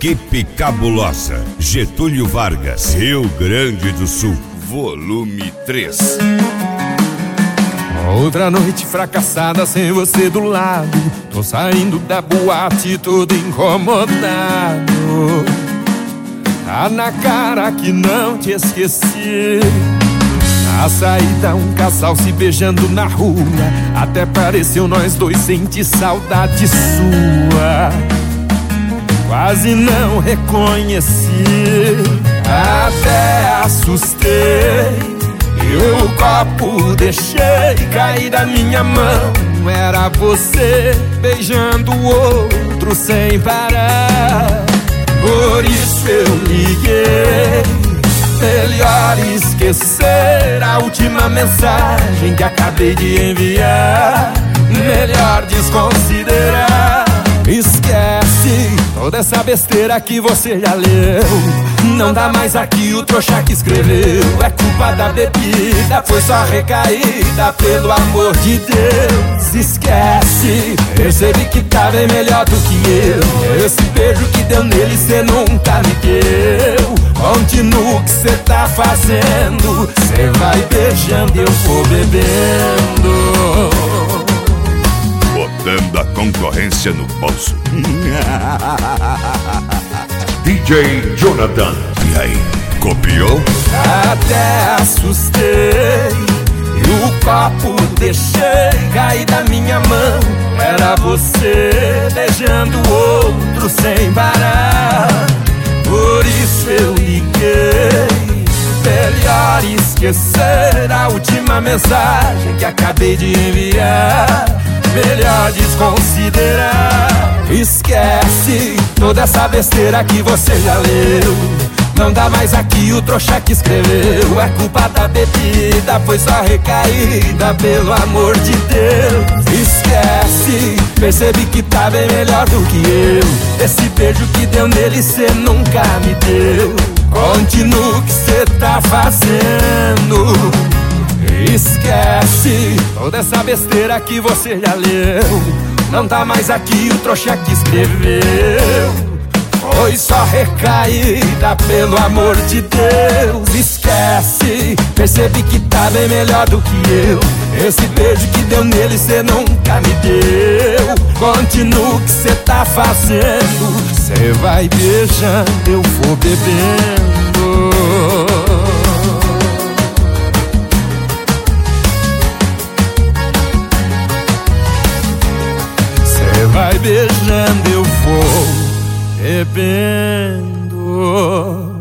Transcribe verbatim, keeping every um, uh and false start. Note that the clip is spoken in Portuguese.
Equipe Cabulosa, Getúlio Vargas, Rio Grande do Sul, volume três. Outra noite fracassada sem você do lado. Tô saindo da boate todo incomodado. Tá na cara que não te esqueci. Na saída um casal se beijando na rua. Até pareceu nós dois sentir saudade sua. Quase não reconheci, até assustei. Eu o copo deixei cair da minha mão. Era você beijando o outro sem parar. Por isso eu liguei. Melhor esquecer a última mensagem que acabei de enviar. Melhor desconsiderar. Esquece toda essa besteira que você já leu. Não dá mais aqui o trouxa que escreveu. É culpa da bebida, foi só recaída, pelo amor de Deus. Esquece, percebi que tá bem melhor do que eu. Esse beijo que deu nele cê nunca me deu. Continua o que cê tá fazendo. Cê vai beijando e eu vou bebendo. Botando a concorrência no bolso. D J Jonathan. E aí, copiou? Até assustei. E o copo deixei cair da minha mão. Era você beijando o outro sem parar. Por isso eu liguei. Melhor esquecer a última mensagem que acabei de enviar. Melhor desconsiderar. Esquece toda essa besteira que você já leu. Não dá mais aqui o trouxa que escreveu. É culpa da bebida, foi só recaída, pelo amor de Deus. Esquece, percebi que tá bem melhor do que eu. Esse beijo que deu nele cê nunca me deu. Continua o que cê tá fazendo. Esquece toda essa besteira que você já leu. Não tá mais aqui o trouxa que escreveu. Foi só recaída, pelo amor de Deus. Esquece, percebi que tá bem melhor do que eu. Esse beijo que deu nele cê nunca me deu. Continua o que cê tá fazendo. Cê vai beijando, eu vou bebendo. Vai beijando, eu vou bebendo.